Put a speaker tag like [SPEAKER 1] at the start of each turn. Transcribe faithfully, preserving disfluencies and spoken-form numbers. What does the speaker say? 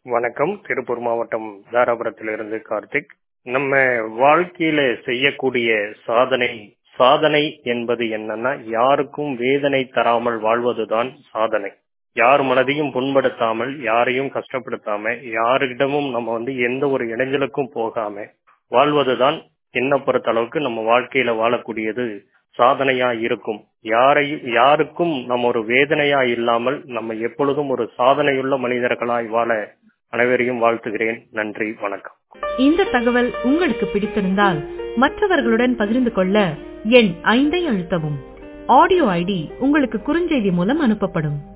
[SPEAKER 1] வணக்கம். திருப்பூர் மாவட்டம் தாராபுரத்திலிருந்து கார்த்திக். நம்ம வாழ்க்கையில செய்யக்கூடிய சாதனை சாதனை என்பது என்னன்னா, யாருக்கும் வேதனை தராமல் வாழ்வதுதான் சாதனை. யார் மனதையும் புண்படுத்தாமல், யாரையும் கஷ்டப்படுத்தாம, யாரிடமும் நம்ம வந்து எந்த ஒரு இடைஞ்சலுக்கும் போகாம வாழ்வதுதான் என்ன பொறுத்த அளவுக்கு நம்ம வாழ்க்கையில வாழக்கூடியது சாதனையா இருக்கும். யாரையும் யாருக்கும் நம்ம ஒரு வேதனையா இல்லாமல் நம்ம எப்பொழுதும் ஒரு சாதனையுள்ள மனிதர்களாய் வாழ அனைவரையும் வாழ்த்துகிறேன். நன்றி, வணக்கம்.
[SPEAKER 2] இந்த தகவல் உங்களுக்கு பிடித்திருந்தால் மற்றவர்களுடன் பகிர்ந்து கொள்ள எண் ஐந்தை அழுத்தவும். ஆடியோ ஐடி உங்களுக்கு குறுஞ்செய்தி மூலம் அனுப்பப்படும்.